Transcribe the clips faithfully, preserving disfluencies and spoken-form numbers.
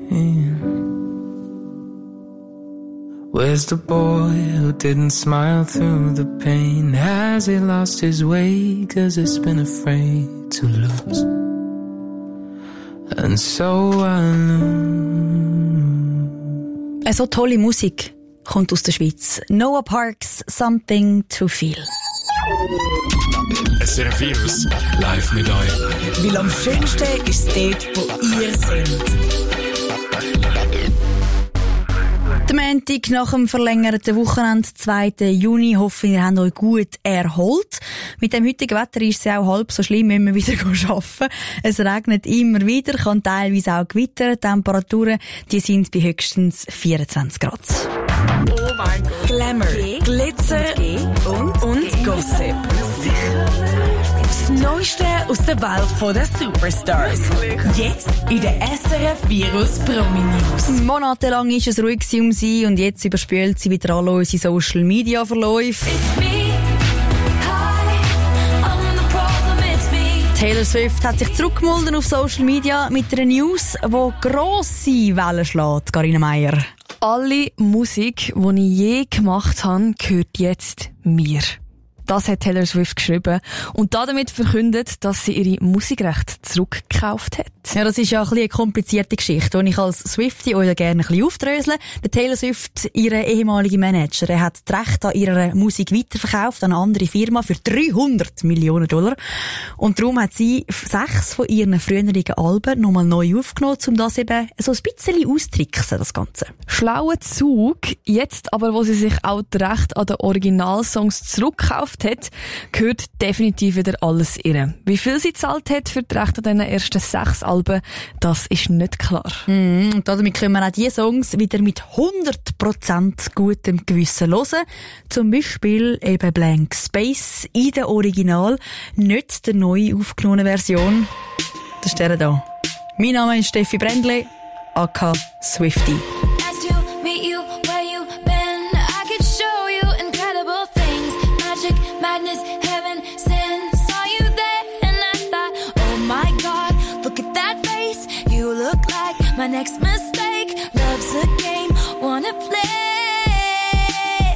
Where's the boy who didn't smile through the pain? Has he lost his way? Cause he's been afraid to lose. And so I lose. So tolle Musik kommt aus der Schweiz. Noah Parks, Something to Feel. S R F Virus live mit euch. Weil am schönsten ist es dort, wo ihr seid. Der Montag nach dem verlängerten Wochenende, zweiten Juni. Hoffe, ihr habt euch gut erholt. Mit dem heutigen Wetter ist es ja auch halb so schlimm, wenn wir wieder arbeiten. Es regnet immer wieder, kann teilweise auch gewittern. Temperaturen, die sind bei höchstens vierundzwanzig Grad. Oh mein Gott. Glamour, G, Glitzer und, und Gossip. Das Neueste aus der Welt der Superstars. Jetzt in der S R F Virus Promi News. Monatelang war es ruhig um sie und jetzt überspült sie wieder alle unsere Social Media Verläufe. Taylor Swift hat sich zurückgemeldet auf Social Media mit einer News, die grosse Wellen schlägt. Carina Meier. Alle Musik, die ich je gemacht habe, gehört jetzt mir. Das hat Taylor Swift geschrieben und damit verkündet, dass sie ihre Musikrechte zurückgekauft hat. Ja, das ist ja ein bisschen eine komplizierte Geschichte, die ich als Swiftie euch gerne ein bisschen aufdrösle. Der Taylor Swift, ihre ehemalige Manager, er hat das Recht an ihrer Musik weiterverkauft an eine andere Firma für dreihundert Millionen Dollar. Und darum hat sie sechs von ihren früheren Alben nochmal neu aufgenommen, um das eben so ein bisschen austricksen, das Ganze. Schlauer Zug. Jetzt aber, wo sie sich auch das Recht an den Originalsongs zurückkauft hat, gehört definitiv wieder alles ihr. Wie viel sie gezahlt hat für die Rechte an diesen ersten sechs Alben, das ist nicht klar. Mm, und damit können wir auch diese Songs wieder mit hundert Prozent gutem Gewissen hören. Zum Beispiel eben Blank Space in der Original, nicht der neu aufgenommenen Version. Das ist der da. Mein Name ist Steffi Brändle, aka Swiftie. Madness, heaven, sin, saw you there and I thought, oh my God, look at that face, you look like my next mistake, love's a game, wanna play,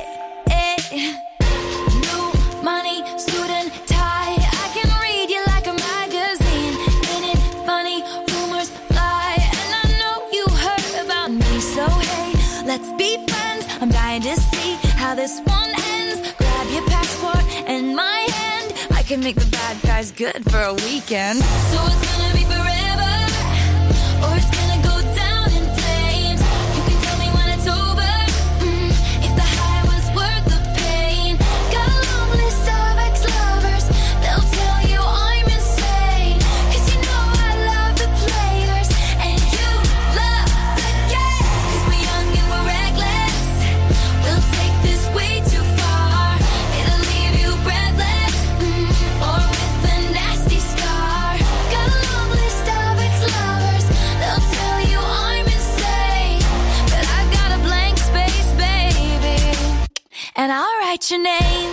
new money, suit and tie, I can read you like a magazine, ain't it funny, rumors fly, and I know you heard about me, so hey, let's be friends, I'm dying to see how this one ends, grab your passport and my hand, I can make the bad guys good for a weekend. So it's gonna be forever, or it's gonna go down in flames. You can tell me when it's over, mm, if the high was worth the pain. Got a long list of ex-lovers, they'll tell you I'm insane. Cause you know I love the players, and you love the game. Cause we're young and we're reckless, we'll take this way too far. It'll leave you breathless, mm, or with a nasty scar. Got a long list of ex-lovers, they'll tell you I'm insane. But I got a blank space, baby, and I'll write your name.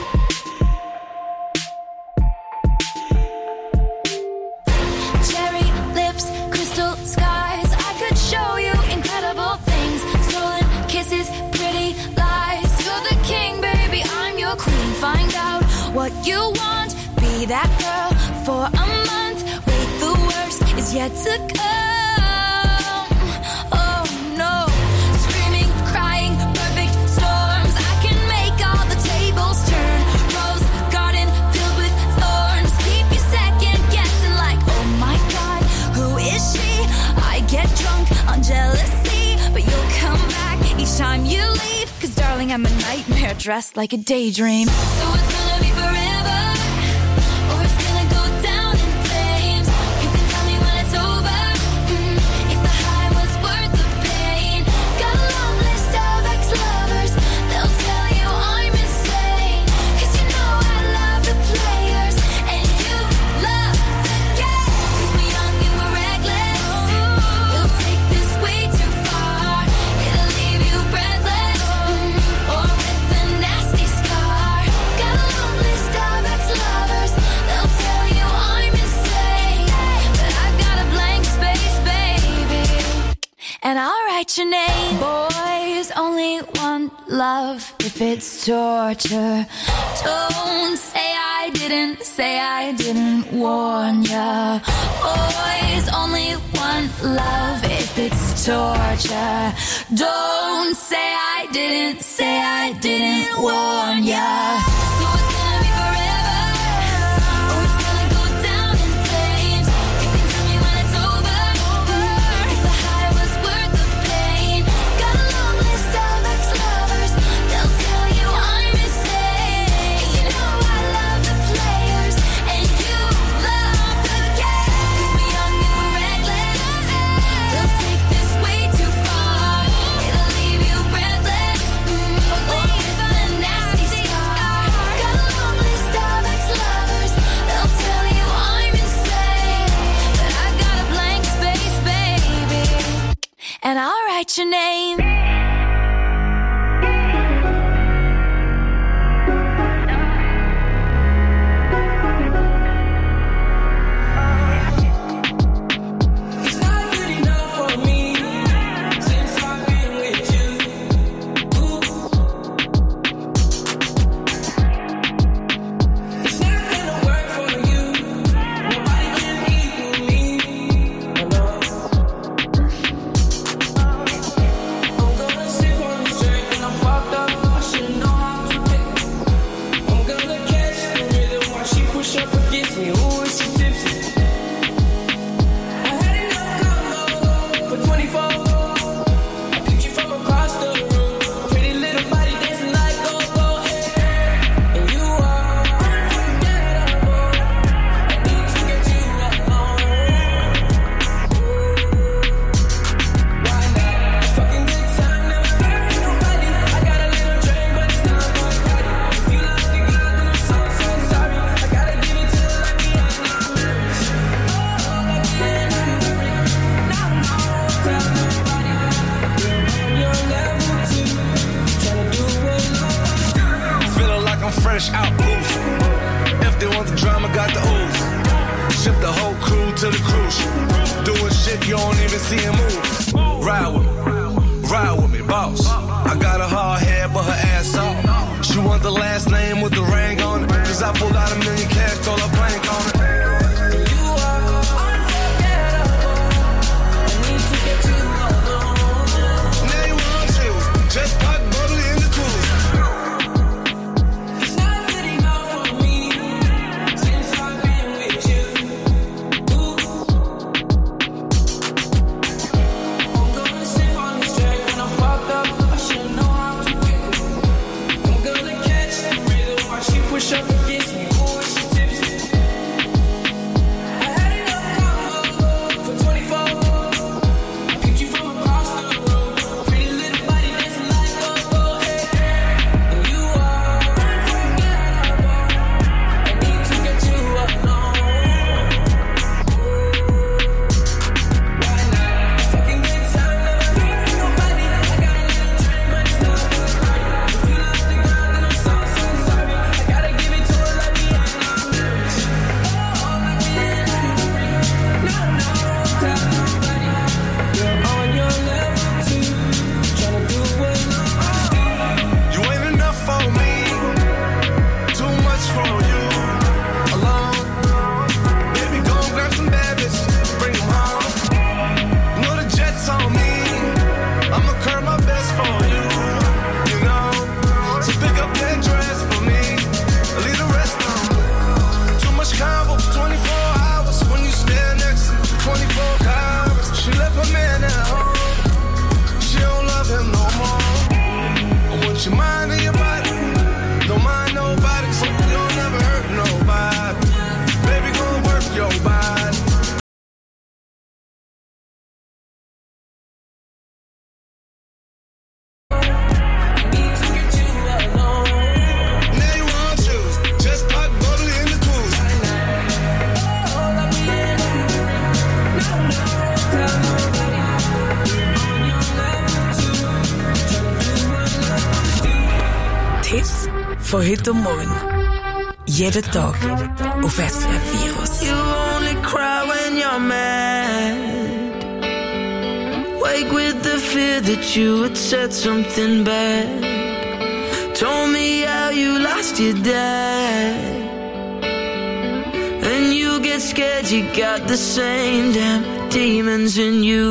Cherry lips, crystal skies, I could show you incredible things. Stolen kisses, pretty lies. You're the king, baby, I'm your queen. Find out what you want, be that girl for a month. Wait, the worst is yet to come. Oh no, screaming, crying, perfect storms. I can make all the tables turn. Rose garden filled with thorns. Keep you second guessing like, oh my God, who is she? I get drunk on jealousy, but you'll come back each time you leave. Cause darling, I'm a nightmare dressed like a daydream. So it's gonna be forever, or it's gonna go down in flames. You can tell me when it's over, mm, if the high was worth the pain. Got a long list of ex-lovers, they'll tell you I'm insane. Cause you know I love the players, and you love the game. Cause we're young and we're reckless, we'll take this way too far. It'll leave you breathless, mm, or with a nasty scar. Got a long and I'll write your name. Boys only want love if it's torture. Don't say I didn't, say I didn't warn ya. Boys only want love if it's torture. Don't say I didn't, say I didn't warn ya. So it's gonna be forever, or it's gonna go down in flames. You can tell me when it's over, if the high was worth the pain. Got a long list of ex-lovers, they'll tell you I'm insane. 'Cause you know I love the players, and you love the game. 'Cause we're young and we're reckless, they'll take this way too far. It'll leave you breathless, but leave a nasty scar. Got a long list of ex-lovers, they'll tell you I'm insane. But I got a blank space, baby, and I'll write your name. It's not good enough for me since I've been with you. Ooh. It's not gonna work for you. Nobody can equal me. Oh, no. I'm gonna sip on this drink and I'm fucked up. I should know how to pick it. I'm gonna catch the rhythm while she push up against me. Ooh, is she tipsy? I had enough combo for twenty-four. I picked you from across the room. Pretty little body dancing like go-go, eh. And you are unforgettable. I need to get you alone. Why not? It's fucking good time, never hurt nobody. I got a little drink, but it's not gonna cut it. If you love the girl, then I'm so, so sorry. I gotta give it to her like me, I'm not rich. Oh, like me, and I'm rich. Now, no, tell nobody. You're on your level too. Tryna do what love. Feeling like I'm fresh out booth. If they want the drama, got the ooze. Ship the whole crew to the cruise. Doing shit you don't even see him move. Ride with me, ride with me, boss. I got a hard head, but her ass off. She want the last name with the ring on it. Cause I pulled out a million cash, told her blank on it. You are unforgettable. I need to get you alone. Now you want you, just pop bubbly in the cooler. It's not good enough for me since I've been with you. Ooh. I'm gonna sip on this drink when I'm fucked up. I should know how to pick it. I'm gonna catch the rhythm while she push up against me. Ooh, is she tipsy? I had enough combo for twenty-four. I picked you from across the room. Pretty little body dancing like go-go, eh. And you are unforgettable. I need to get you alone. Why not? It's fucking good time, never hurt nobody. I got a little drink, but it's not gonna hurt. If you love the girl, then I'm so, so sorry. I gotta give it to her like me, I'm not rich. Oh, like me, and I'm rich. No, no, tell nobody. You're on your level too. Tryna do what love. You ain't enough for me, too much for you. Alone, baby, go and grab some bad bitches, bring them home. You know the jet's on me, I'ma curb my best for you. You know, so pick up that dress for me, leave the rest on me. Too much combo for twenty-four hours when you stand next to twenty-four hours. She left her man at home, she don't love him no more. I want your mind and your body. Don't mind nobody, so you'll never hurt nobody. Baby, go work your body. I need to get you alone. Now you want you, just pop bubbly in the cooler. Oh, like me, and I'm rich. No, no, tell nobody. You're on your level too. Tryna do what love do. Die Hits von heute und morgen. Jeden Tag auf S R F Virus. You only cry when you're mad. Why awake with the fear that you had said something bad. Told me how you lost your dad. And you get scared, you got the same damn demons in you.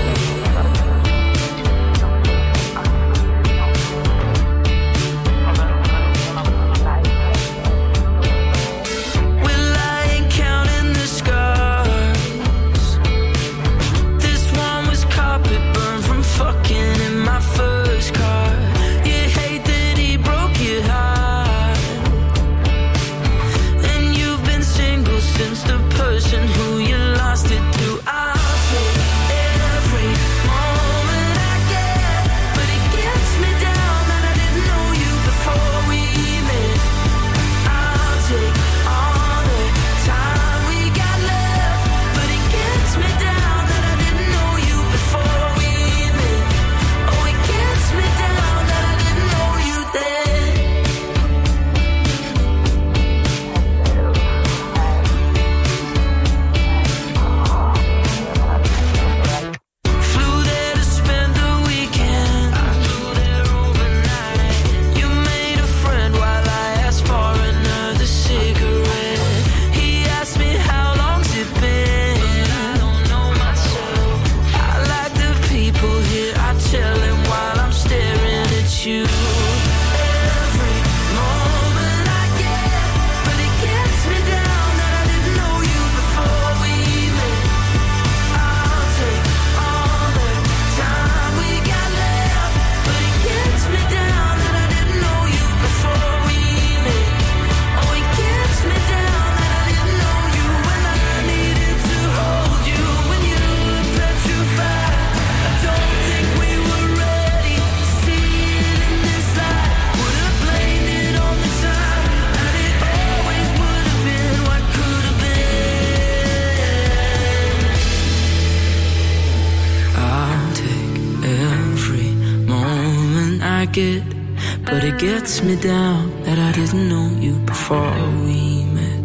But it gets me down that I didn't know you before we met.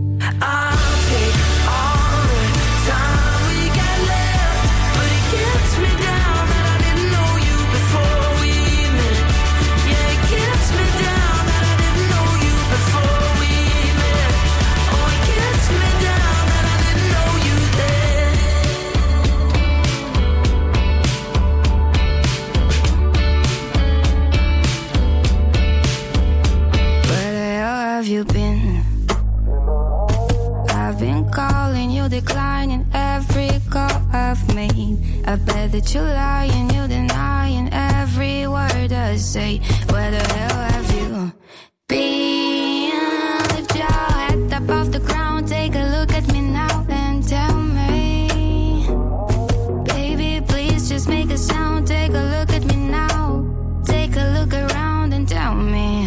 I'll take all the time we got left, but it gets me down that I didn't know you before we met. Yeah, it gets me down that I didn't know you before we met. Oh, it gets me down that I didn't know you have you been? I've been calling you, declining every call I've made. I bet that you're lying, you're denying every word I say. Where the hell have you been? Lift your head up off the ground, take a look at me now and tell me. Baby, please just make a sound, take a look at me now. Take a look around and tell me.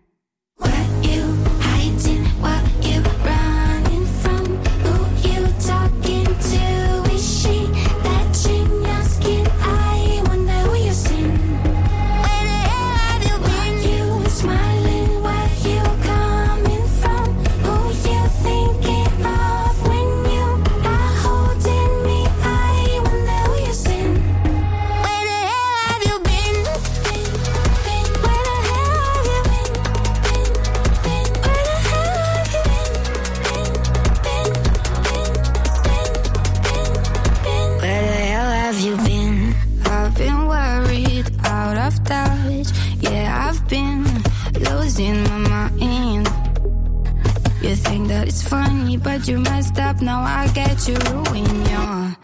But you messed up, now I get you ruin your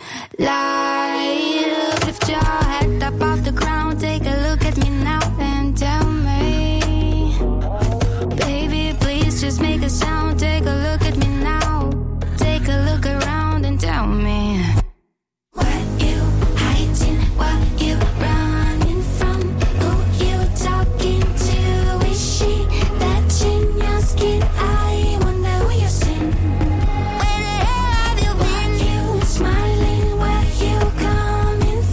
life. Lift your head up off the ground, take a look at me now and tell me. Baby, please just make a sound, take a look at me now. Take a look around and tell me. What you hiding, what you running from, who you talking to, is she that in your skin? I wonder who you seen. Smiling, where you coming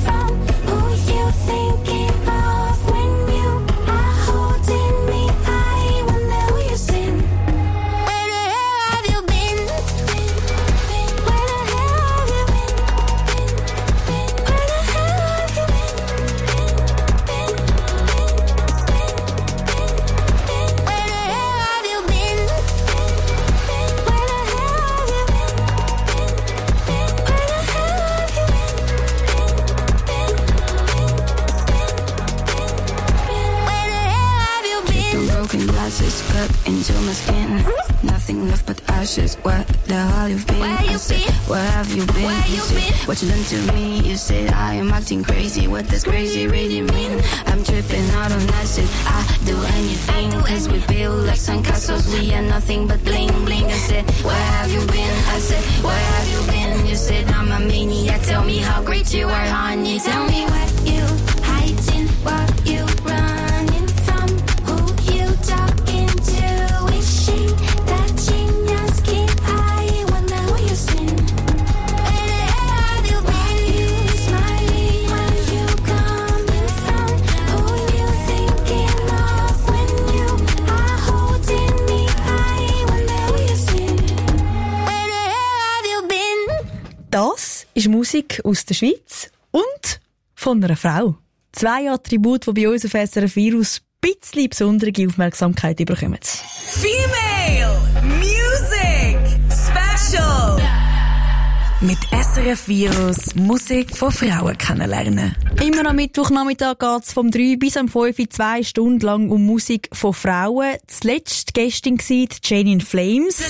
cut into my skin. Nothing left but ashes. Where the hell you've been? Where you I said, been? where have you been? Where You you said, been? what you done to me? You said I am acting crazy. What does crazy really mean? I'm tripping out on acid. I do anything, cause we build like sandcastles. We are nothing but bling bling. I said, where have you been? I said, where have you been? You said I'm a maniac. Tell me how great you are, honey. Tell me what you hiding, what you running from, who you talking to. Is she touching your skin? I wonder what you seen. Where the hell have you been? You smiling, where you coming from? Who you thinking of when you are holding me? I wonder what you seen. Where the hell have you been? Das ist Musik aus der Schweiz und von einer Frau. Zwei Attribute, die bei uns auf S R F Virus ein bisschen besondere Aufmerksamkeit bekommen. Female Music Special. Mit S R F Virus Musik von Frauen kennenlernen. Immer am Mittwochnachmittag geht es vom drei bis am fünf zwei Stunden lang um Musik von Frauen. Zuletzt Gästin war die Jane in Flames.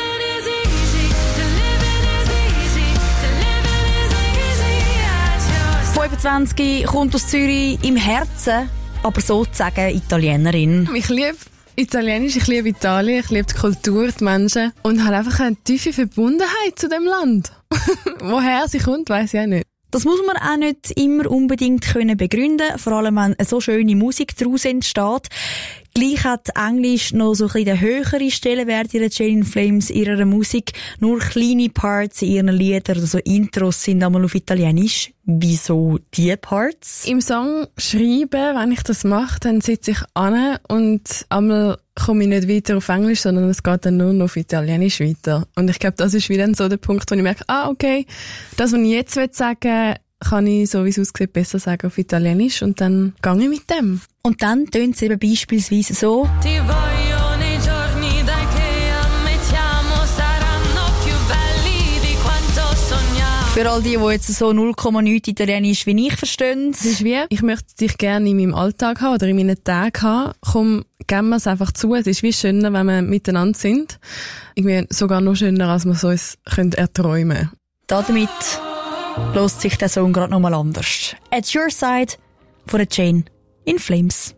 fünfundzwanzig, kommt aus Zürich, im Herzen, aber sozusagen Italienerin. Ich liebe Italienisch, ich liebe Italien, ich liebe die Kultur, die Menschen und habe einfach eine tiefe Verbundenheit zu dem Land. Woher sie kommt, weiss ich auch nicht. Das muss man auch nicht immer unbedingt können begründen, vor allem wenn so schöne Musik daraus entsteht. Gleich hat Englisch noch so ein bisschen den höheren Stellenwert in Jane in Flames ihrer Musik. Nur kleine Parts in ihren Liedern oder so Intros sind einmal auf Italienisch. Wieso die Parts? Im Song schreiben, wenn ich das mache, dann sitze ich an und einmal komme ich nicht weiter auf Englisch, sondern es geht dann nur noch auf Italienisch weiter. Und ich glaube, das ist wieder so der Punkt, wo ich merke, ah, okay, das, was ich jetzt sagen will, kann ich, so wie es aussieht, besser sagen auf Italienisch und dann gehe ich mit dem. Und dann tönt es eben beispielsweise so. Für all die, die jetzt so null Komma neun Italienisch wie ich verstehen. Es ist wie, ich möchte dich gerne in meinem Alltag haben oder in meinen Tagen haben. Komm, geben wir es einfach zu. Es ist wie schöner, wenn wir miteinander sind. Irgendwie sogar noch schöner, als wir es uns erträumen können. Damit lässt sich der Song gerade nochmal anders. At Your Side von der Jane in Flames.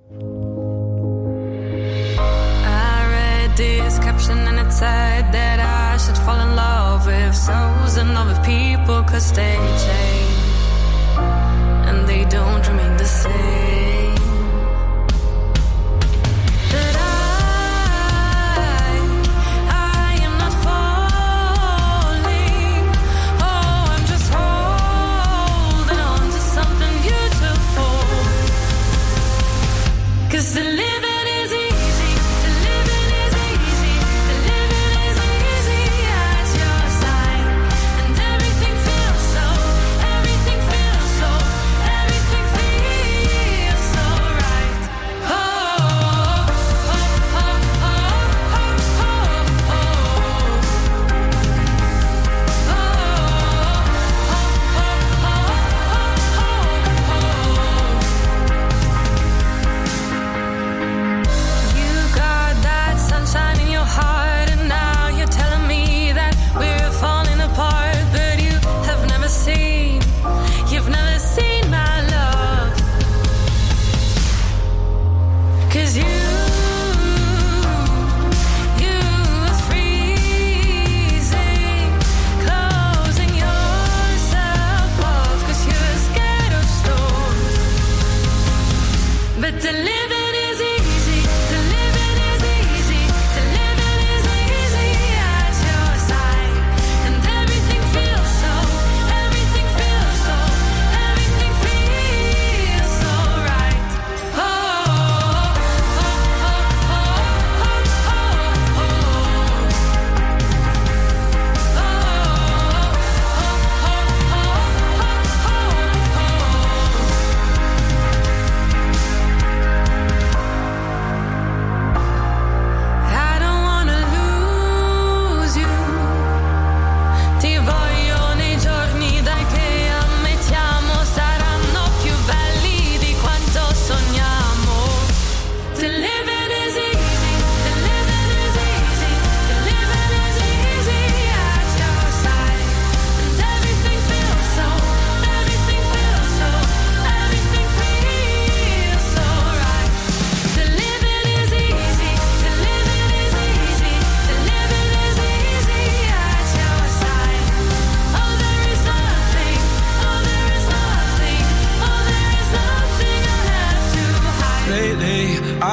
I read this caption and it said that I should fall in love with souls and love with people cause they change and they don't remain the same. But I, I am not falling. Oh, I'm just holding on to something beautiful. Cause the living is easy, the living is easy, the living is easy at your side. And everything feels so, everything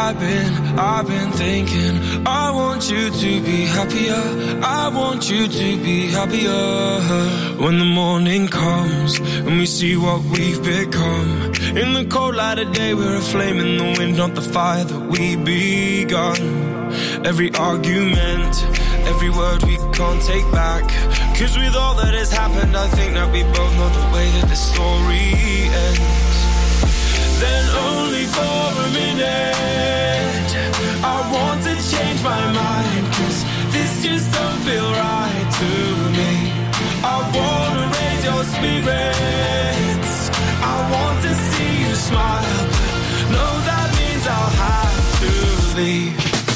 I've been, I've been thinking, I want you to be happier, I want you to be happier. When the morning comes and we see what we've become, in the cold light of day we're a flame in the wind, not the fire that we begun. Every argument, every word we can't take back, 'cause with all that has happened I think that we both know the way that the story ends. Then only for a minute I want to change my mind, 'cause this just don't feel right to me. I wanna raise your spirits, I want to see you smile, but no, that means I'll have to leave.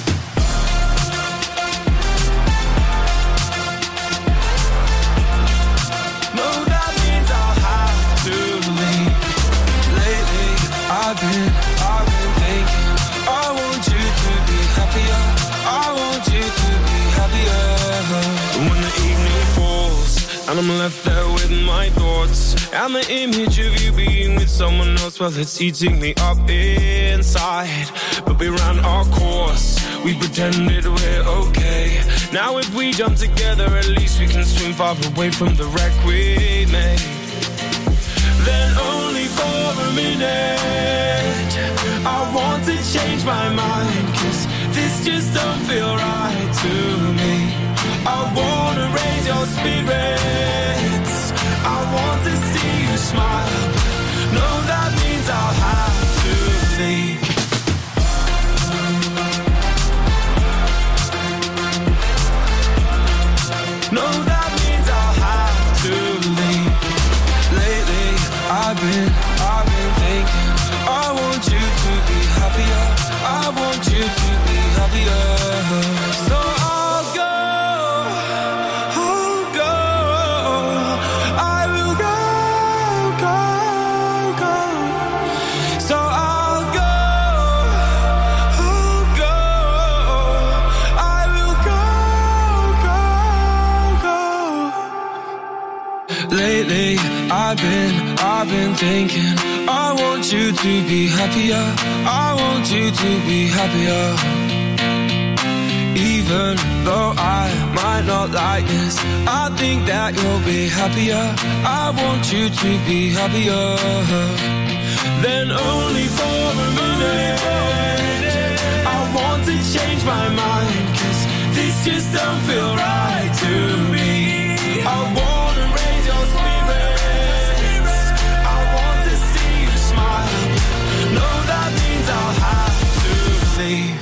I've been, I've been thinking, I want you to be happier, I want you to be happier. When the evening falls and I'm left there with my thoughts, and the image of you being with someone else, well, it's eating me up inside. But we ran our course, we pretended we're okay. Now if we jump together, at least we can swim far away from the wreck we made. Then only for a minute I want to change my mind, 'cause this just don't feel right to me. I wanna raise your spirits, I want to see you smile, no, that means I'll have to leave. No, that means I'll have to leave. Lately I've been, I've been thinking, I want you to be happier, I want you to be happier. So I'll go, I'll go, I will go, go, go. So I'll go, I'll go, I will go, go, go. Lately I've been, I've been thinking, I want you to be happier, I want you to be happier. Even though I might not like this, I think that you'll be happier, I want you to be happier. Then only for a minute I want to change my mind, 'cause this just don't feel right to me. I wanna raise your spirits, I want to see you smile, no, that means I'll have to leave.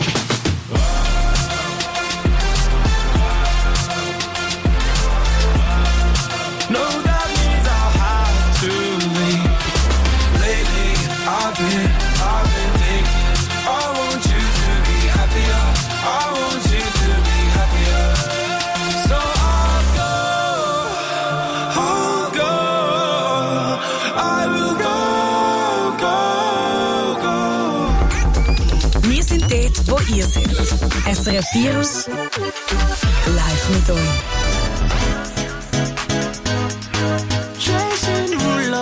No, that means I'll have to leave. Lately I've been, I've been thinking, I want you to be happier, I want you to be happier. So I'll go, I'll go, I will go, go, go. Wir sind dort, wo ihr seid. S R F Virus live mit euch. Jason Rulo,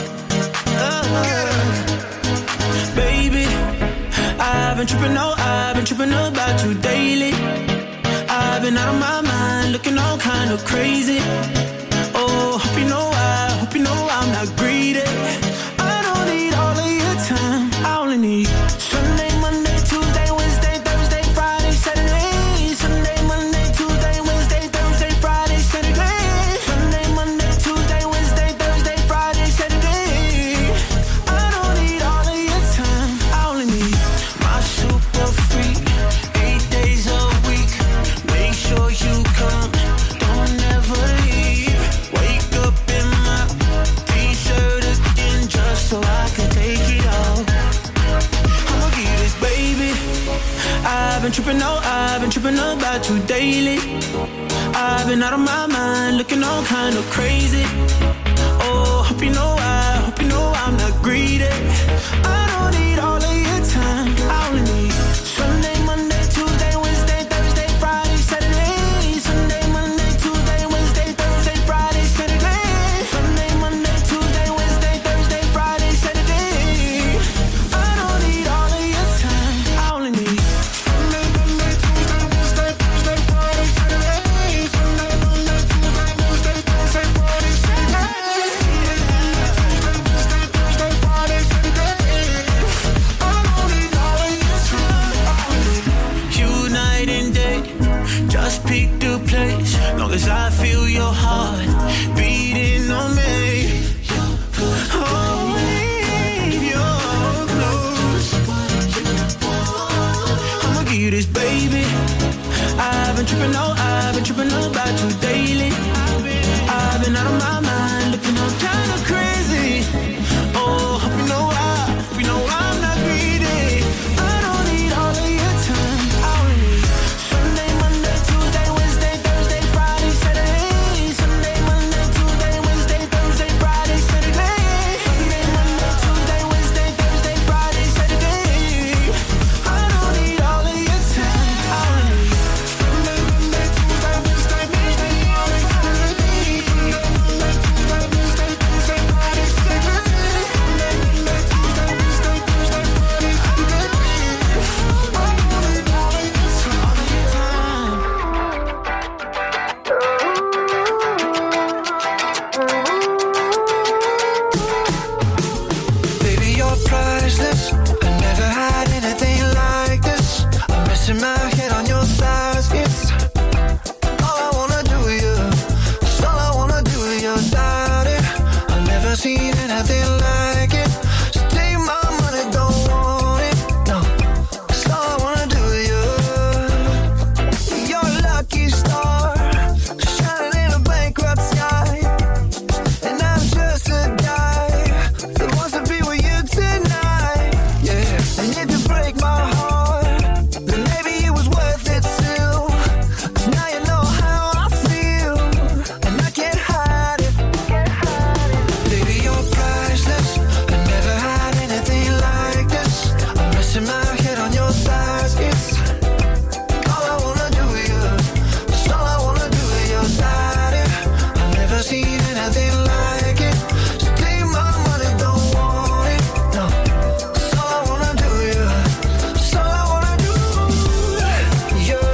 baby, I've been tripping, no, I've been tripping about you daily. I've been out of my mind, looking all kind of crazy. Oh, hope you know I, hope you know I'm not greedy. I don't need all of your time, I only need Sunday, Monday, Tuesday, Wednesday, Thursday, Friday, Saturday. Sunday, Monday, Tuesday, Wednesday, Thursday, Friday, Saturday. Sunday, Monday, Tuesday, Wednesday, Thursday, Friday, Saturday. I don't need all of your time, I only need my super freak, eight days a week. Make sure you come, don't ever leave. Wake up in my t-shirt again just so I can take it off. I'ma get this, baby. I've been tripping, no, I've been tripping about you daily. I've been out of my mind, looking all kind of crazy. Oh, hope you know I, hope you know I'm not greedy. I don't need all of your time, I only need Sunday, Monday, Tuesday, Wednesday, Thursday, Friday, Saturday. Sunday, Monday, Tuesday, Wednesday, Thursday, Friday, Saturday. Sunday, Monday, Tuesday, Wednesday, Thursday, Friday, Saturday. I don't need all of your time, I only need tripping, oh, I've been tripping about you daily. I've been out of my mind, looking all kind of crazy. Oh, hope you know I, hope you know I'm not greedy. I don't need all of your time. I only need Sunday, Monday, Tuesday, Wednesday, Thursday, Friday, Saturday. Sunday, Monday, Tuesday, Wednesday, Thursday, Friday, Saturday. Sunday, Monday, Tuesday, Wednesday, Thursday, Friday, Saturday. I don't need all of your time. I only need Sunday, Monday, Tuesday, Wednesday, Thursday, Friday, Saturday. Baby, you're priceless. I never had anything like this. I'm resting my head on your thighs. It's all I wanna do with you. It's all I wanna do with your body. I've never seen anything like it. So take my money, don't want it. No, it's all I wanna do with you. You're a lucky star, shining in a bankrupt sky. And I'm just a guy that wants to be with you tonight. Yeah, and if you break my heart, then maybe it was worth it still. 'Cause now you know how I feel, and I can't hide it. Baby, you're priceless. I never had anything like this. I'm resting my head on your thighs. It's all I wanna do with you. It's all I wanna do with your body. I've never seen anything like it. So take my money, don't want it. No, it's all I wanna do with you. It's all I wanna do. You, you,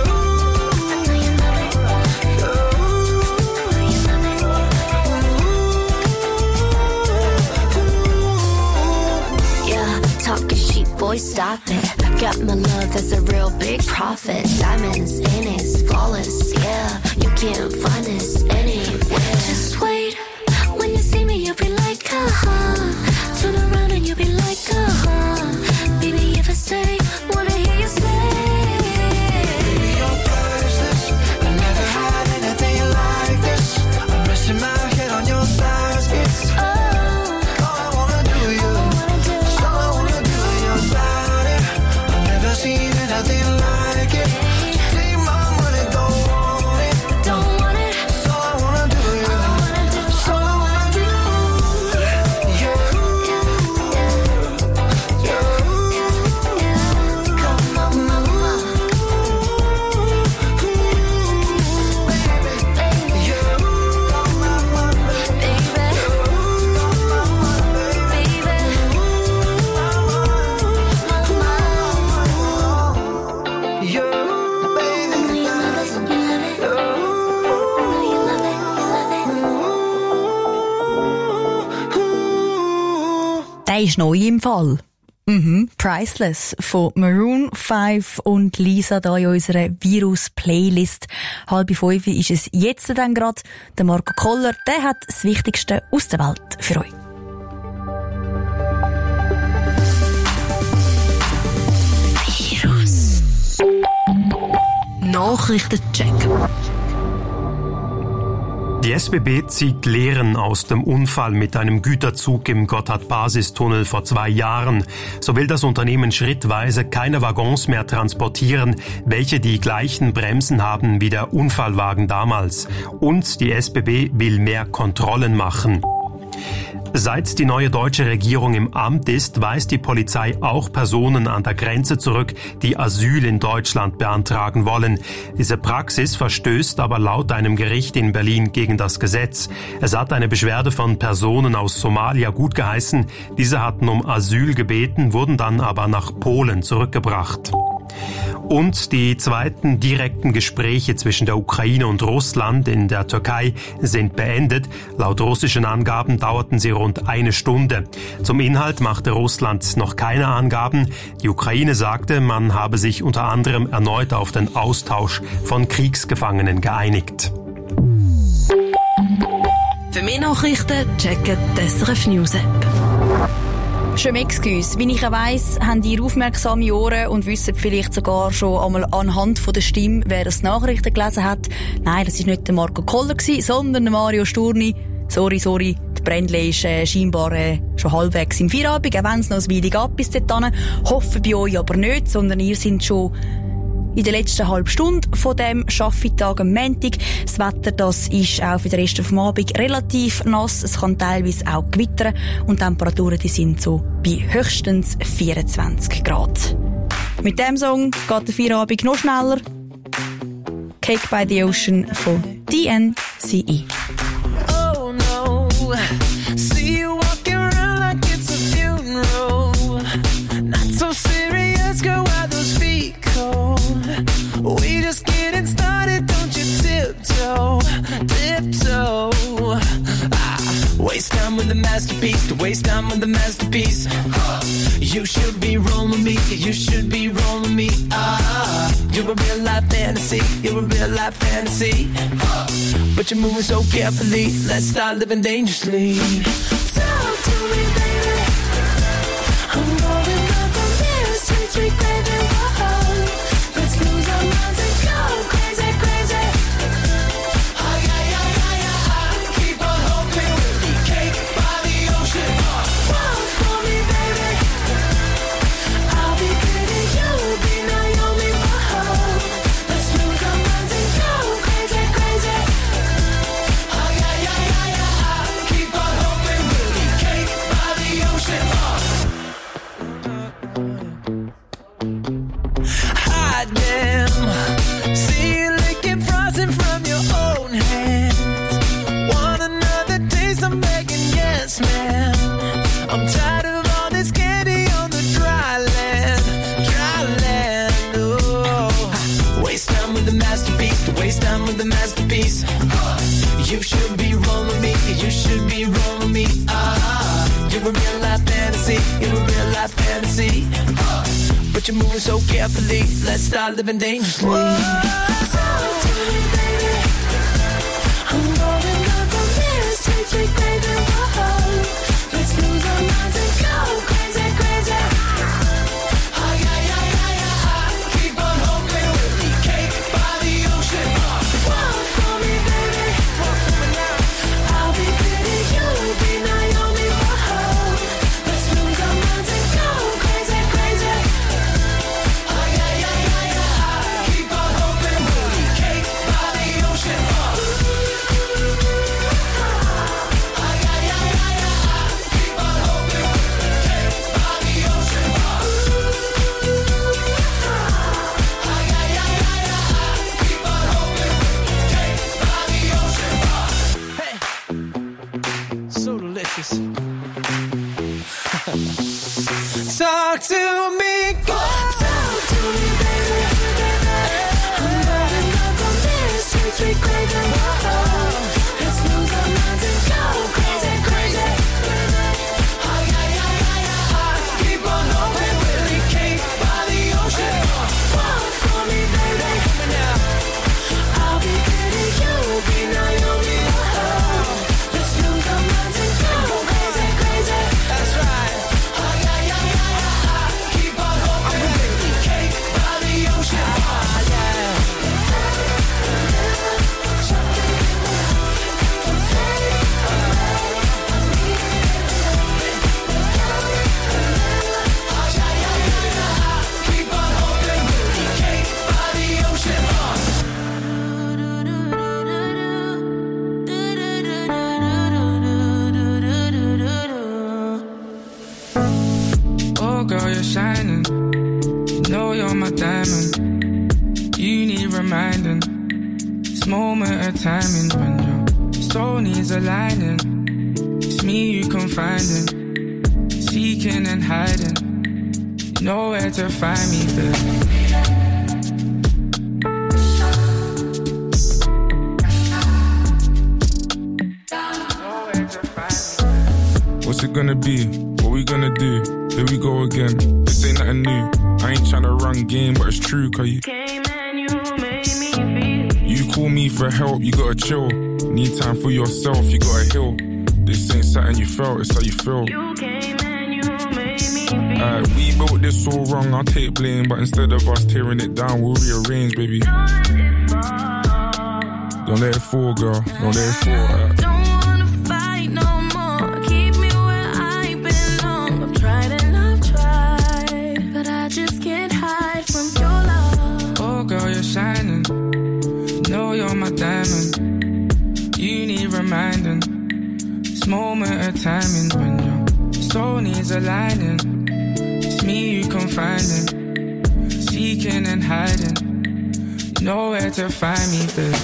Yeah, talking sheep, boy, stop it. Got my love, that's a real big profit. Diamonds in it, flawless, yeah. You can't find this anywhere. Just wait, when you see me, you'll be like, uh-huh. Turn around and you'll be like, uh-huh. Baby, if I stay, wanna hear you say. baby, you're priceless. I never had anything like this. I'm resting my head on your thighs. It's Oh, all I wanna do with you. It's all I wanna do with your body. I've never seen anything like it. Take my money, don't want it. don't want it. It's all I wanna do with you. It's all I wanna do. You, you, Come on, mama. Baby, you, my money, baby, baby. you, baby. I know you love it, you love it. I know you love it, you love it. Der ist neu im Fall. Mhm. Priceless von Maroon fünf und Lisa da in unserer Virus-Playlist. Halb fünf ist es jetzt dann gerade. Der Marco Koller, der hat das Wichtigste aus der Welt für euch. Virus. Nachrichtencheck. Die S B B zieht Lehren aus dem Unfall mit einem Güterzug im Gotthard-Basistunnel vor zwei Jahren. So will das Unternehmen schrittweise keine Waggons mehr transportieren, welche die gleichen Bremsen haben wie der Unfallwagen damals. Und die S B B will mehr Kontrollen machen. Seit die neue deutsche Regierung im Amt ist, weist die Polizei auch Personen an der Grenze zurück, die Asyl in Deutschland beantragen wollen. Diese Praxis verstößt aber laut einem Gericht in Berlin gegen das Gesetz. Es hat eine Beschwerde von Personen aus Somalia gutgeheißen. Diese hatten um Asyl gebeten, wurden dann aber nach Polen zurückgebracht. Und die zweiten direkten Gespräche zwischen der Ukraine und Russland in der Türkei sind beendet. Laut russischen Angaben dauerten sie rund eine Stunde. Zum Inhalt machte Russland noch keine Angaben. Die Ukraine sagte, man habe sich unter anderem erneut auf den Austausch von Kriegsgefangenen geeinigt. Für mehr Nachrichten checken die S R F News App. Je m'excuse. Wie ich ja weiss, haben ihr aufmerksame Ohren und wissen vielleicht sogar schon einmal anhand von der Stimme, wer das Nachrichten gelesen hat. Nein, das war nicht der Marco Koller, sondern der Mario Sturni. Sorry, sorry. Die Brändle ist äh, scheinbar äh, schon halbwegs im Feierabend, auch wenn es noch ein Weile gab bis dahin. Hoffen bei euch aber nicht, sondern ihr seid schon in der letzten halben Stunde von dem Schaffitag am Montag. Das Wetter, das ist auch für den Rest vom Abend relativ nass. Es kann teilweise auch gewittern und die Temperaturen, die sind so bei höchstens vierundzwanzig Grad. Mit dem Song geht der Feierabend noch schneller. Cake by the Ocean von D N C E. Oh no, see you walking around like it's a funeral. Not so serious, girl, why those feet cold? We just getting started, don't you tiptoe, tiptoe. Ah, waste time with the masterpiece, to waste time with the masterpiece. You should be rolling me, you should be rolling me. Ah, you're a real life fantasy, you're a real life fantasy. But you're moving so carefully, let's start living dangerously. Talk to me, baby. I'm rolling up on this sweet, sweet baby. Whoa. Let's lose our minds and go crazy, crazy. Ay, ay, ay, ay, ay. Keep on hoping we'll be cake by the ocean. Walk for me, baby. I'll be pretty, you'll be Naomi. Whoa. Let's lose our minds and go crazy, crazy. Ay, ay, ay, ay, ay. Keep on hoping we'll be cake by the ocean. Hot damn, see you licking frosting from your own hands. Want another taste? I'm begging, yes, ma'am. I'm tired of all this candy on the dry land, dry land. Oh, waste time with the masterpiece, to waste time with the masterpiece. You should be rolling me, you should be rolling me. Ah, you're a real life fantasy, you're a real life fantasy. But you're moving so carefully, let's start living dangerously. Talk to me, baby. I'm rolling up on this sweet, sweet baby. Whoa. Let's lose our minds and go crazy, crazy. Ay, ay, ay, ay, ay. Keep on hoping we'll be cake by the ocean. Walk for me, baby. Walk for me now. I'll be pretty, you'll be Naomi. Whoa. Let's lose our minds and go crazy, crazy. Ay, ay, ay, ay, ay. Keep on hoping we'll be cake by the ocean. Ay, ay, ay, ay, ay. Keep on hoping we'll be cake by the ocean. Ay, ay, ay, ay, ay. Keep on hoping we'll be cake by the ocean. Hey, so delicious. Talk to me, God. Talk to me, baby. I'm rolling up on this sweet, sweet baby. Whoa. Let's lose our minds and go crazy, crazy. Ay, ay, ay, ay, ay. Keep on hoping we'll be cake by the ocean. Walk for me, baby. I'll be pretty, you'll be Naomi. Whoa. Let's lose our minds and go crazy, crazy. That's right. Ay, ay, ay, ay, ay. Keep on hoping we'll be cake by the ocean. Ah, yeah. Keep on hoping we'll be cake by the ocean. Oh girl, you're shining. You know you're my diamond. You need reminding. This moment of timing when your soul needs aligning. It's me you confiding, seeking and hiding. You know where to find me, babe. What's it gonna be? What we gonna do? Here we go again. This ain't nothing new. I ain't tryna run game, but it's true, cause you came and you made me feel. You call me for help, you gotta chill. Need time for yourself, you gotta heal. This ain't something you felt, it's how you feel. You came and you made ain't built this all wrong, I'll take blame. But instead of us tearing it down, we'll rearrange, baby. Don't let it fall, girl. Don't let it fall. Uh. Don't wanna fight no more. Keep me where I belong. I've tried and I've tried, but I just can't hide from your love. Oh, girl, you're shining. Know you're my diamond. You need reminding. This moment of timing when your soul needs aligning. It's me you confiding, seeking and hiding. You know where to find me, babe.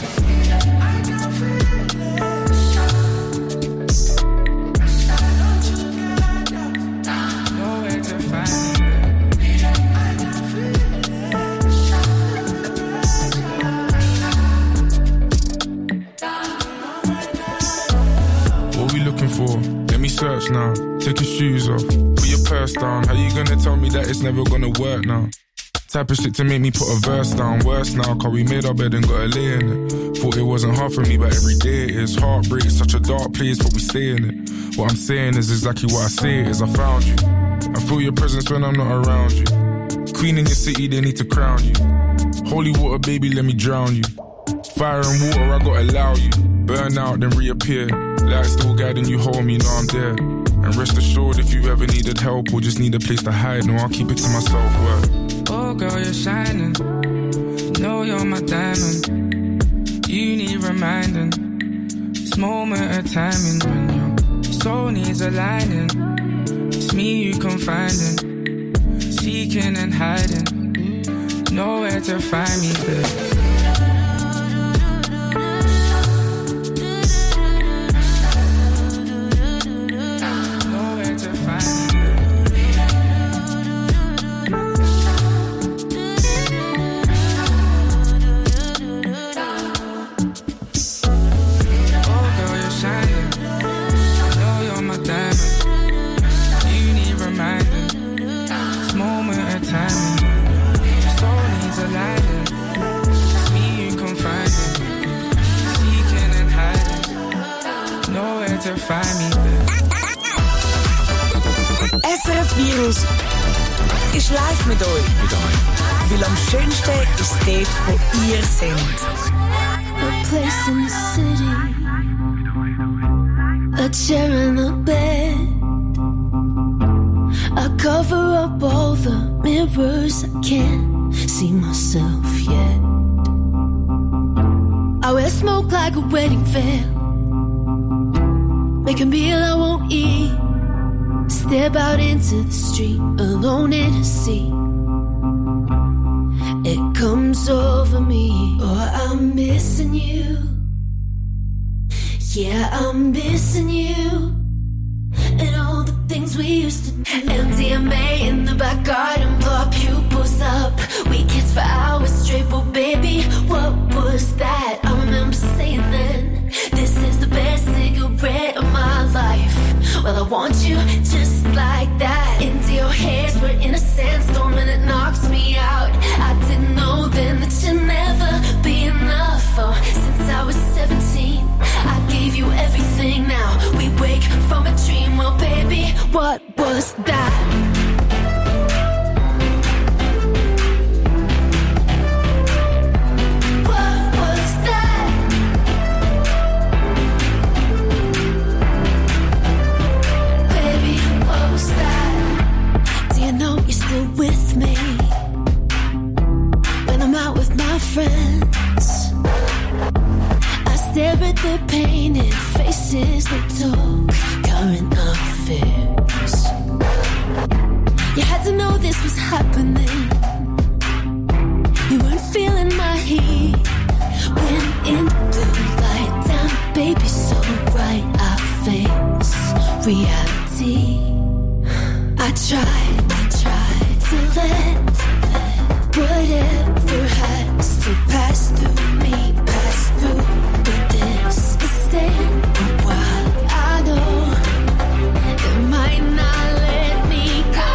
Search now, take your shoes off, put your purse down. How you gonna tell me that it's never gonna work now? Type of shit to make me put a verse down. Worse now, cause we made our bed and got a lay in it. Thought it wasn't hard for me, but every day it is. Heartbreak, such a dark place, but we stay in it. What I'm saying is exactly what I say it is. I found you, I feel your presence when I'm not around you. Queen in your city, they need to crown you. Holy water, baby, let me drown you. Fire and water, I gotta allow you. Burn out, then reappear. Light still guiding you home, you know I'm there. And rest assured, if you ever needed help or just need a place to hide, no, I'll keep it to myself. Word. Oh, girl, you're shining. Know you're my diamond. You need reminding. This moment of timing when your soul needs aligning. It's me you confiding, seeking and hiding. Nowhere to find me, babe. S R F Virus ist live mit euch. Mit euch. Weil am schönsten ist dort, wo ihr seid. A place in the city, a chair and a bed. I cover up all the mirrors, I can't see myself yet. I wear smoke like a wedding veil, make a meal I won't eat. Step out into the street, alone in a sea. It comes over me, oh, I'm missing you. Yeah, I'm missing you. And all the things we used to do. M D M A in the back garden, blow our pupils up. We kissed for hours straight, but baby, what was that? I remember saying then, this is the best cigarette of my life. Well, I want you just like that. Into your hairs, we're in a sandstorm and it knocks me out. I didn't know then that you'd never be enough. Oh, since I was seventeen, I gave you everything. Now we wake from a dream. Well, baby, what was that? With me when I'm out with my friends, I stare at their painted faces. They talk current affairs. You had to know this was happening. You weren't feeling my heat when in blue light down, baby, so right I face reality. I tried, I tried to let whatever has to pass through me, pass through. But this is staying a while. I know it might not let me go.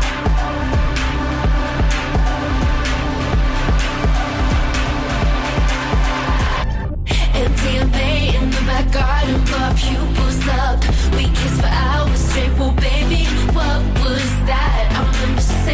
M D M A in the back garden, blow our pupils up. We kissed for hours straight, well baby, what was that? I remember saying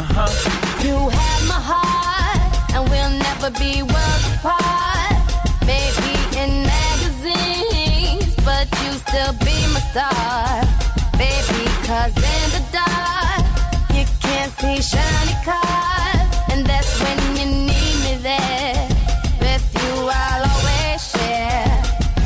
You have my heart, and we'll never be worlds apart. Maybe in magazines, but you still be my star. Baby, 'cause in the dark, you can't see shiny cars. And that's when you need me there. With you I'll always share.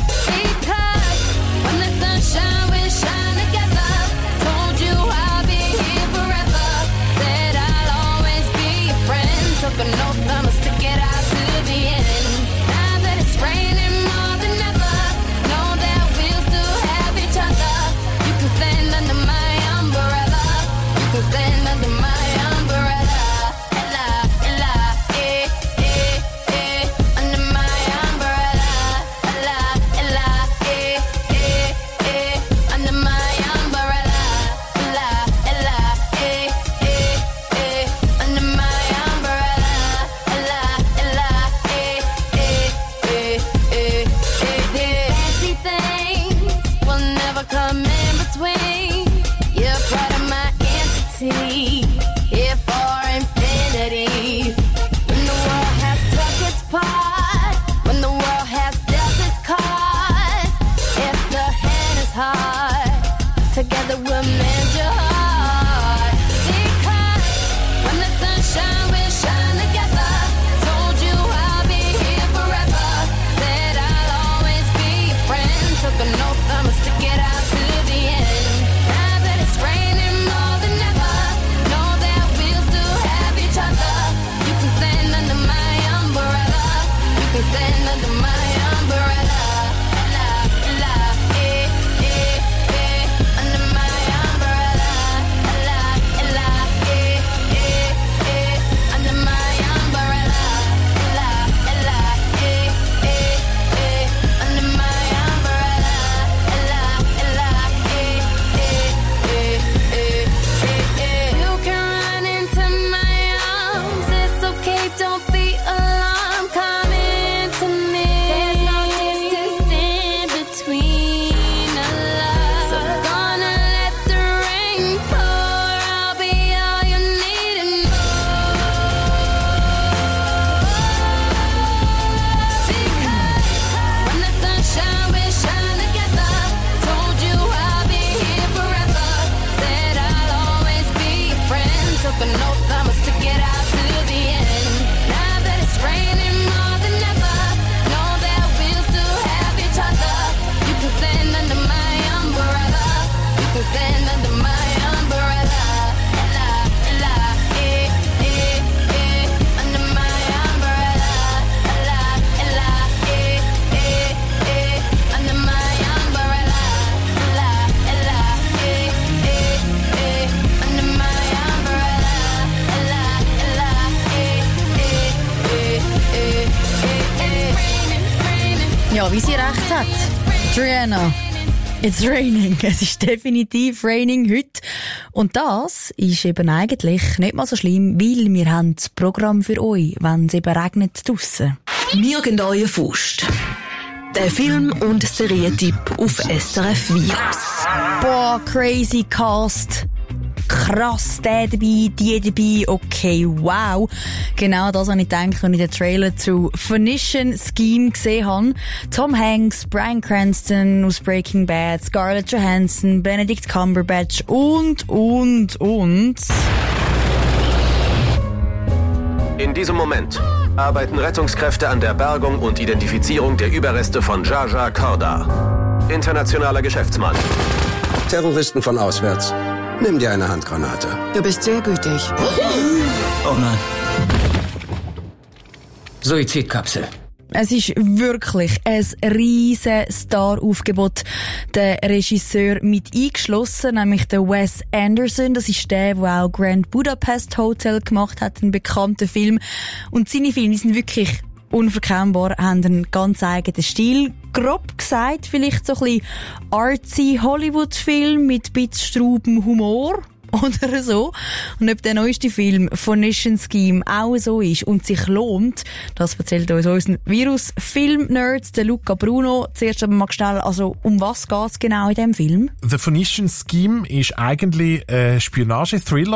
Because when the sunshine will shine together. Told you I'll be here forever. Said I'll always be your friend. Took an oath, I'ma stick it out to the end. Now that it's raining more than ever, know that we'll still have each other. You can stand under my umbrella. You can stand under my umbrella. Ella, Ella, eh, eh, eh, under my umbrella. Ella, Ella, eh, eh, eh, under my umbrella. Ella, Ella, eh, eh, eh, under my umbrella. Ella, Ella, eh, eh, eh, eh, eh, eh. Fancy things will never come in between. You're part of my entity, here for infinity. When the world has took its part, when the world has dealt its cards, if the hand is hard, together we'll mend your heart. Because when the sunshine will shine together, told you I'll be here forever. Said I'll always be your friend. Took an oath, I'ma stick it out to the end. Now that it's raining more than ever, know that we'll still have each other. You can stand under my umbrella. You can stand under my umbrella. Ella, Ella, eh, eh, eh, under my umbrella. Ella, Ella, eh, eh, eh, under my umbrella. Ella, Ella, eh, eh, eh, under my umbrella. Ella, Ella, eh, eh, eh, eh, eh, eh. You can run into my arms. It's okay, don't be alarmed. Come into me. There's no distance in between our love. So gonna let the rain pour. I'll be all you need and more. Because when the sunshine will shine together, told you I'll be here forever. Said I'll always be your friend. Took an oath, I'ma stick it out to the end. Now that it's raining more than ever, know that we'll still have each other. You can stand under my umbrella. You can stand under my umbrella. Ella, Ella, eh, eh, eh, under my umbrella. Ella, Ella, eh, eh, eh, under my umbrella. Ella, Ella, eh, eh, eh, under my umbrella. Ella, Ella, eh, eh, eh, eh, eh, eh. Raining, raining. Ja, wie sie recht hat. Triana. It's raining. Es ist definitiv raining heute. Und das ist eben eigentlich nicht mal so schlimm, weil wir haben das Programm für euch, wenn es eben regnet draussen. Nirgend euer Faust. Der Film- und Serientipp auf S R F Virus. Boah, crazy Cast. Krass, der dabei, die dabei, okay, wow. Genau das habe ich gedacht, als ich den Trailer zu Phoenician Scheme gesehen habe. Tom Hanks, Bryan Cranston aus Breaking Bad, Scarlett Johansson, Benedict Cumberbatch und, und, und. In diesem Moment arbeiten Rettungskräfte an der Bergung und Identifizierung der Überreste von Jaja Korda. Internationaler Geschäftsmann. Terroristen von auswärts. Nimm dir eine Handgranate. Du bist sehr gütig. Oh nein. Suizidkapsel. Es ist wirklich ein riesen Star-Aufgebot. Der Regisseur mit eingeschlossen, nämlich der Wes Anderson. Das ist der, der auch Grand Budapest Hotel gemacht hat, einen bekannten Film. Und seine Filme die sind wirklich unverkennbar, haben einen ganz eigenen Stil. Grob gesagt, vielleicht so ein bisschen artsy Hollywood-Film mit ein bisschen strauben Humor. Oder so. Und ob der neueste Film Phoenician Scheme auch so ist und sich lohnt, das erzählt uns unser Virus-Film-Nerd, der Luca Bruno. Zuerst aber mal schnell, also um was geht's genau in diesem Film? The Phoenician Scheme ist eigentlich ein Spionage-Thriller,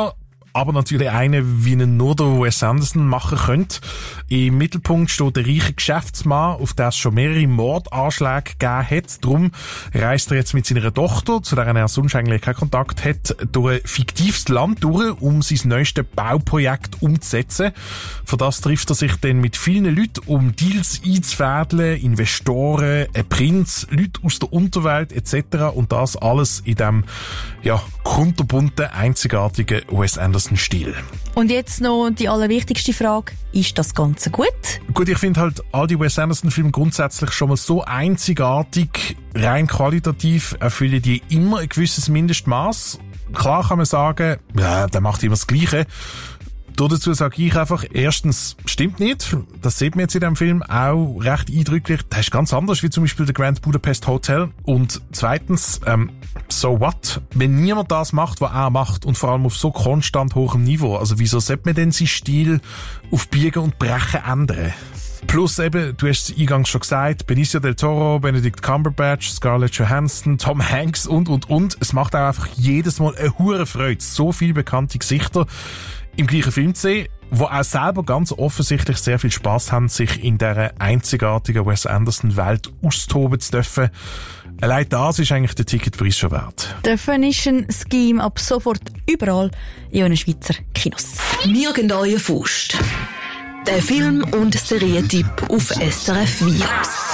aber natürlich einer, wie ihn nur der Wes Anderson machen könnte. Im Mittelpunkt steht der reiche Geschäftsmann, auf den es schon mehrere Mordanschläge gegeben hat. Darum reist er jetzt mit seiner Tochter, zu der er sonst eigentlich keinen Kontakt hat, durch ein fiktives Land durch, um sein neuestes Bauprojekt umzusetzen. Für das trifft er sich dann mit vielen Leuten, um Deals einzufädeln, Investoren, ein Prinz, Leute aus der Unterwelt et cetera. Und das alles in dem ja, kunterbunten, einzigartigen Wes Anderson-Stil. Und jetzt noch die allerwichtigste Frage. Ist das Ganze gut? Gut, ich finde halt all die Wes Anderson-Filme grundsätzlich schon mal so einzigartig, rein qualitativ erfüllen die immer ein gewisses Mindestmaß. Klar kann man sagen, ja, der macht immer das Gleiche. Dazu sage ich einfach, erstens, stimmt nicht. Das sieht man jetzt in dem Film auch recht eindrücklich. Das ist ganz anders wie zum Beispiel der Grand Budapest Hotel. Und zweitens, ähm, so what? Wenn niemand das macht, was er macht und vor allem auf so konstant hohem Niveau, also wieso sollte man denn seinen Stil auf Biegen und Brechen ändern? Plus eben, du hast es eingangs schon gesagt, Benicio del Toro, Benedict Cumberbatch, Scarlett Johansson, Tom Hanks und, und, und. Es macht auch einfach jedes Mal eine hure Freude, so viele bekannte Gesichter im gleichen Film zu sehen, die auch selber ganz offensichtlich sehr viel Spass haben, sich in dieser einzigartigen Wes Anderson-Welt austoben zu dürfen. Allein das ist eigentlich der Ticketpreis schon wert. Definition Scheme ab sofort überall in den Schweizer Kinos. Nirgendwo Faust. Der Film- und Serientipp auf S R F Virus.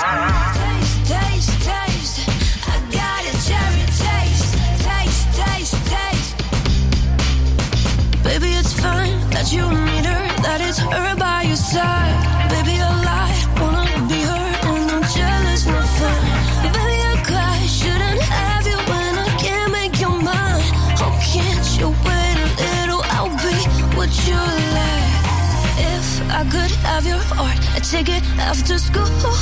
Taste, taste, I got a cherry taste. Taste, taste, taste. Baby, it's fine that you need her, that it's her by your side. Baby, I lie, wanna be her, and I'm jealous, no fun. Baby, I cry, shouldn't have you when I can't make your mind. Oh, can't you wait a little? I'll be what you like. If I could have your heart, I'd take it after school.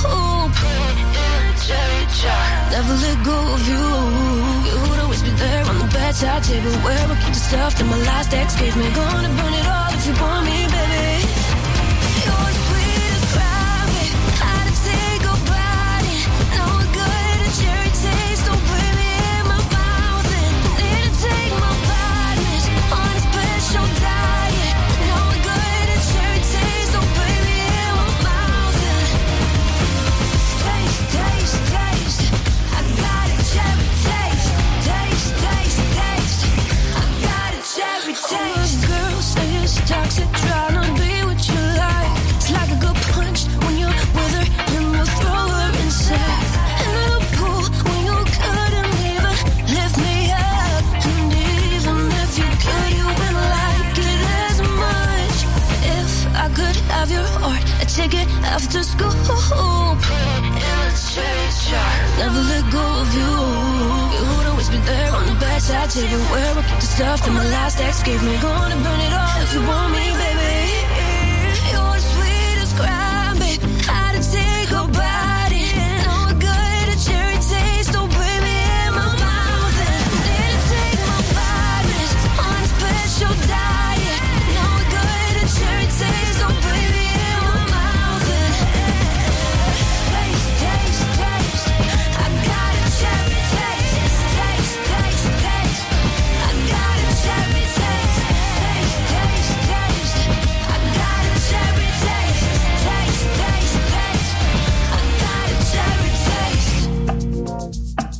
Never let go of you. You would always be there on the bedside table where we keep the stuff that my last ex gave me. Gonna burn it all if you want me, baby. You're sweet as crime, babe. How to take a bite. No good, a cherry taste. Don't put me in my mouth. And need to take my vitamins on a special diet. No good, a cherry taste. Don't put me in my mouth. And taste, taste, taste. I got a cherry taste. Taste, taste, taste. I got a cherry taste. Oh, girl, say it's toxic, try not be what you like. It's like a good punch when you're with her, and you'll throw her inside. And it'll pull when you couldn't even lift me up. And even if you could, you wouldn't like it as much. If I could have your heart, I'd take it after school. In a cherry jar. Never let go of you. You would always be there on the bedside table where I keep the stuff that my last ex gave me. Gonna burn it all if you want me, baby. You're sweet as crime, babe. How to take a bite. No good, a cherry taste. Don't put me in my mouth. And need to take my vitamins on a special diet. No good, a cherry taste. Don't put me in my mouth. And taste, taste, taste. I got a cherry taste. Taste, taste, taste. I got a cherry taste. Taste, taste, taste. I got a cherry taste. Taste, taste, taste. I got a cherry taste.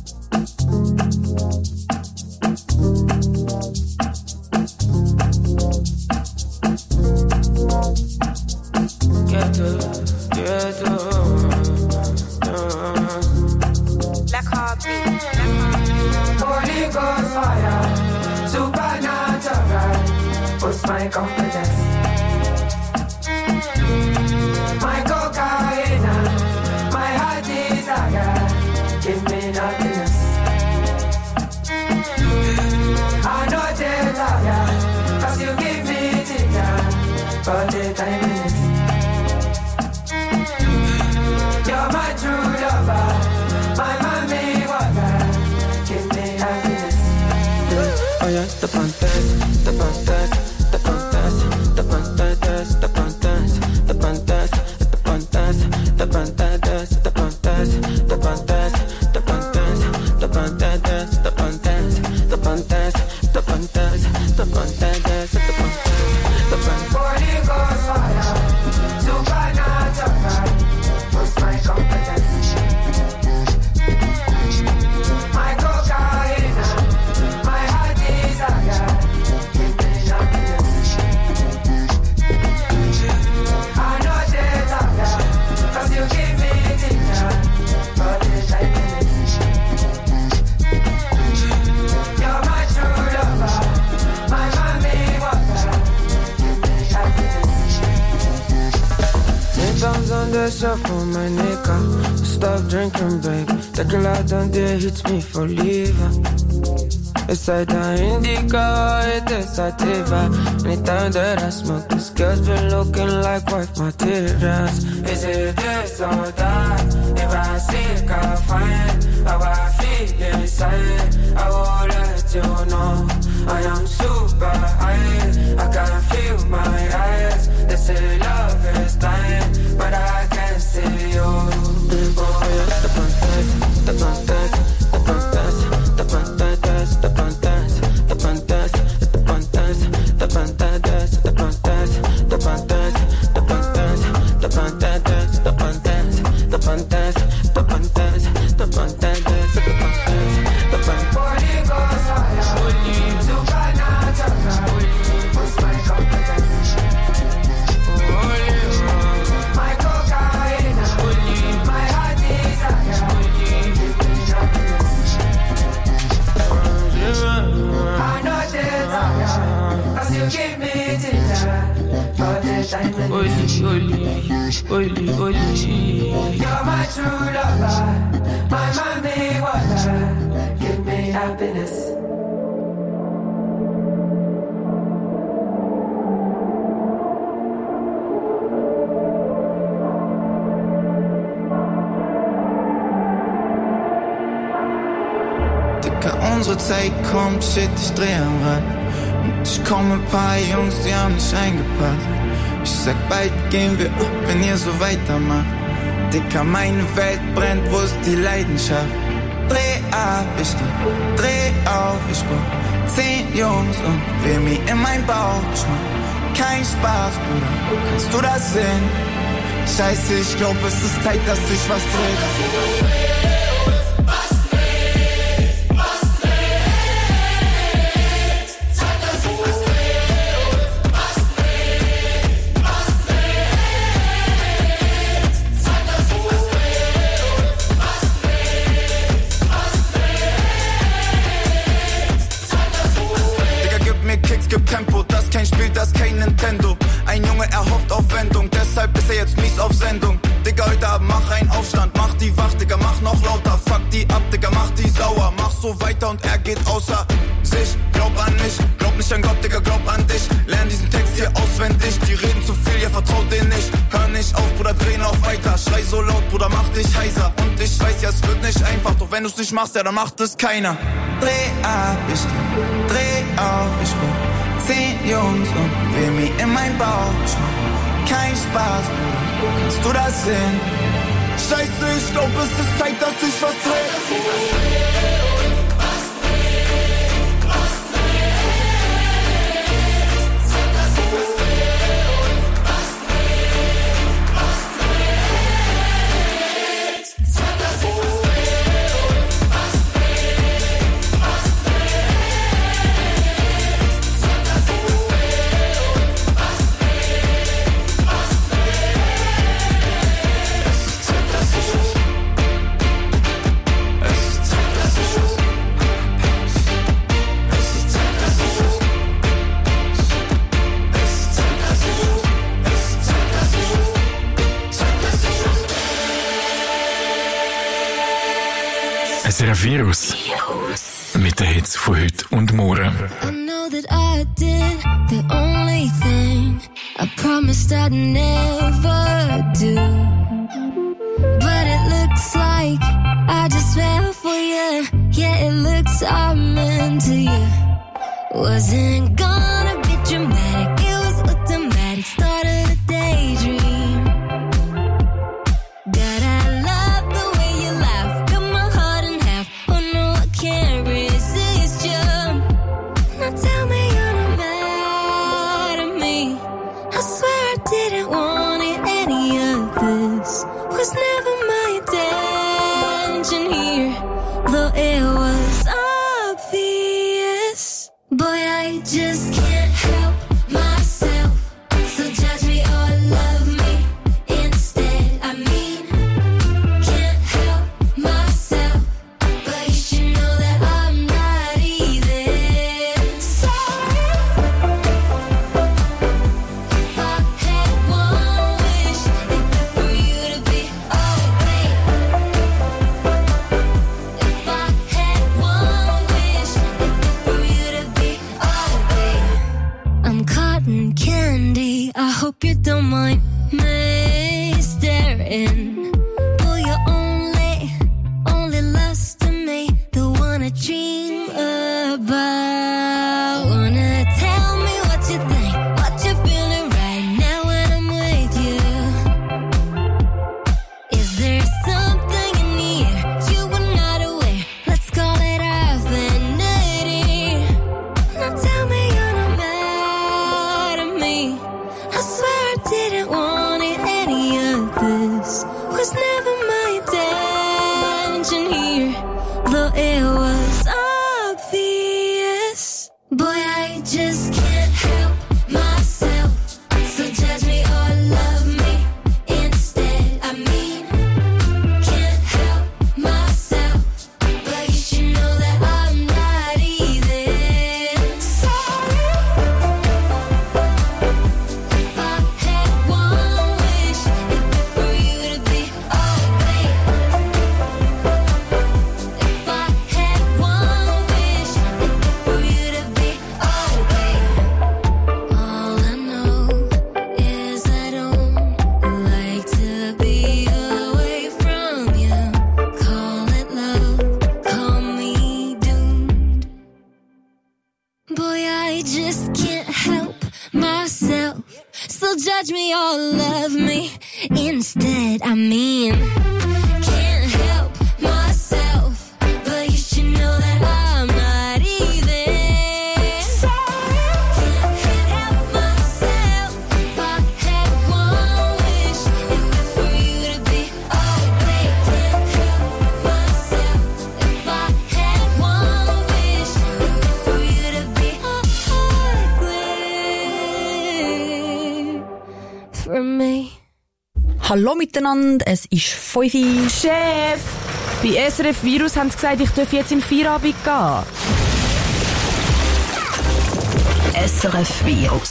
Ghetto, ghetto, uh. Black Heartbeat, Holy Ghost fire, supernatural, boost my confidence. My cocaine, my heart desire, give me nothingness. I know they're tired, cause you give me dinner, but the time is. You're my true lover, my mommy water, give me happiness. Oh yeah, the pantas, the pantas, the pantas, the pantas, the pantas, the pantas, the pantas, the pantas, the pantas, the pantas, the pantas, the pantas, the pantas, the pantas, the pantas, the pantas, the pantas, the pantas. pressure from my nigga. Stop drinking, babe. Tequila down there hits me for liver. It's like the indica, it is sativa. Anytime that I smoke, this girl's been looking like wife materials. Is it this or that? If I see it, I'll find how I feel inside. I will let you know I am super high. I can feel my eyes. They say love is dying, but I can't see you. Oh yeah, the pantas, the pantas, the pantas, the pantas, the pantas, the pantas, the pantas, the pantas, the pantas, the pantas, the pantas, the pantas, the pantas, the pantas, the pantas, the pantas, the pantas, the pantas. Body goes higher, supernatural. What's my confidence? My cocaine, my heart desire. I know desire, 'cause you give me ginger for the time and only, only, you're my true lover, my mommy water. Give me happiness. Unsere Zeit kommt, shit, ich dreh am Rad. Und ich komm mit ein paar Jungs, die haben nicht eingepasst. Ich sag, bald gehen wir ab, wenn ihr so weitermacht. Dicker, meine Welt brennt, wo ist die Leidenschaft? Dreh ab, ich dreh, dreh auf, ich brauch zehn Jungs und will mir in mein Bauch. Ich mach kein Spaß, Bruder, kannst du das sehen? Scheiße, ich glaub, es ist Zeit, dass sich was dreht. Tempo, das kein Spiel, das kein Nintendo. Ein Junge erhofft auf Wendung, deshalb ist er jetzt mies auf Sendung. Digga, heute Abend mach einen Aufstand, mach die wach, Digga, mach noch lauter. Fuck die ab, Digga, mach die sauer. Mach so weiter und er geht außer sich. Glaub an mich, glaub nicht an Gott, Digga, glaub an dich. Lern diesen Text hier auswendig, die reden zu viel, ja, vertraut denen nicht. Hör nicht auf, Bruder, dreh noch weiter. Schrei so laut, Bruder, mach dich heiser. Und ich weiß ja, es wird nicht einfach, doch wenn du's nicht machst, ja, dann macht es keiner. Dreh ab, ich dreh, dreh auf, ich bin zehn Jungs und will mir in mein Bauch. Ich mach kein Spaß, Bruder, kannst du das sehen? Scheiße, ich glaub, es ist Zeit, dass ich was dreh. S R F Virus. Mit den Hits von heute und morgen. I know that I did the only thing I promised I'd never do. But it looks like I just fell for you. Yeah, it looks I'm into you. Wasn't gonna be dramatic, it was automatic. Started a daydream. God, I love the way you laugh. Cut my heart in half. Oh no, I can't resist you. Now tell me you're not mad at me. I swear I didn't want it any of this. Was never my intention here, though it was obvious. Boy, I just can't help myself. So judge me or love me instead. I mean, can't help myself, but you should know that I'm not either. Sorry, if I had one wish, it'd be for you to hope you don't mind me staring. Boy, you're only, only lost to me, the one I dream about. Wanna tell me what you think, what you're feeling right now when I'm with you. Is there something in the air you were not aware? Let's call it affinity. Now tell me you're not mad at me. I swear I didn't want it any of this. Was never my intention here, though it was obvious. Boy, I just can't help myself. So judge me or love me instead. I mean, can't help myself, but you should know that I'm not either. Sorry. If I had one wish, it'd be for you to be okay. If I had one wish, it'd be for you to be okay. All I know is I don't like to be away from you. Call it love, call me doomed. Boy, I just can't help myself. So judge me or love me instead. I mean, can't help myself, but you should know that I'm not either. Sorry, can't help myself. If I had one wish, it'd be for you to be okay. Can't help myself. If I had one wish, it'd be for you to be okay. For me. Hallo miteinander, es ist fünf Uhr. Chef, bei S R F Virus haben sie gesagt, ich darf jetzt im Feierabend gehen. S R F Virus.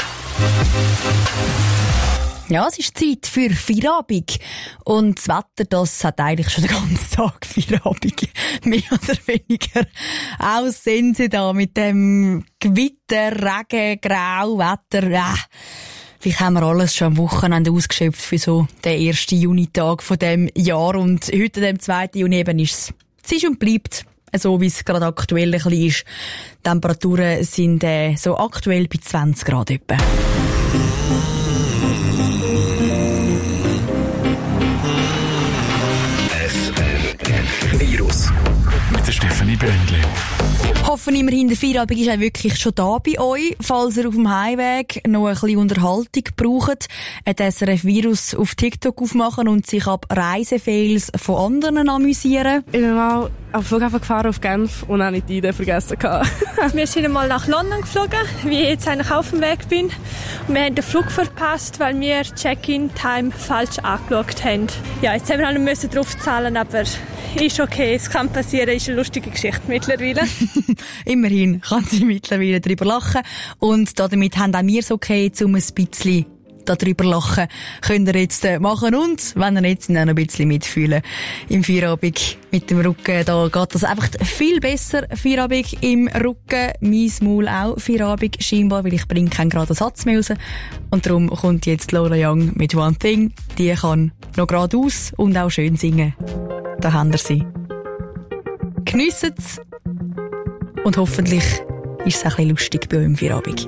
Ja, es ist Zeit für Feierabend. Und das Wetter, das hat eigentlich schon den ganzen Tag Feierabend. Mehr oder weniger. Auch sind sie da mit dem Gewitter, Regen, Grau, Wetter. Ja. Vielleicht haben wir alles schon am Wochenende ausgeschöpft für so den ersten Junitag von dem Jahr. Und heute, dem zweiten Juni, eben ist es, es ist und bleibt so, wie es gerade aktuell ein bisschen ist. Die Temperaturen sind äh, so aktuell bei zwanzig Grad etwa. S R F Virus. Mit der Stefanie Brändli. Hoffen immerhin, der Feierabend ist auch wirklich schon da bei euch. Falls ihr auf dem Heimweg noch ein bisschen Unterhaltung braucht, ein S R F Virus auf TikTok aufmachen und sich ab Reisefails von anderen amüsieren. Ich bin mal am Flughafen gefahren auf Genf und habe nicht die Idee vergessen. Wir sind einmal nach London geflogen, wie ich jetzt eigentlich auf dem Weg bin. Und wir haben den Flug verpasst, weil wir Check-in-Time falsch angeschaut haben. Ja, jetzt haben wir alle müssen drauf zahlen, aber ist okay, es kann passieren, ist eine lustige Geschichte mittlerweile. Immerhin kann sie mittlerweile darüber lachen. Und damit haben auch wir es okay, um ein bisschen darüber lachen. Könnt ihr jetzt machen. Und wenn ihr jetzt noch ein bisschen mitfühlen im Feierabend mit dem Rücken, da geht das einfach viel besser. Feierabend im Rücken, mein Maul auch Feierabend scheinbar, weil ich bringe keinen geraden Satz mehr raus. Und darum kommt jetzt Lola Young mit One Thing. Die kann noch geradeaus und auch schön singen. Da haben wir sie. Geniessen's. Und hoffentlich ist es auch ein bisschen lustig bei euch im Feierabend.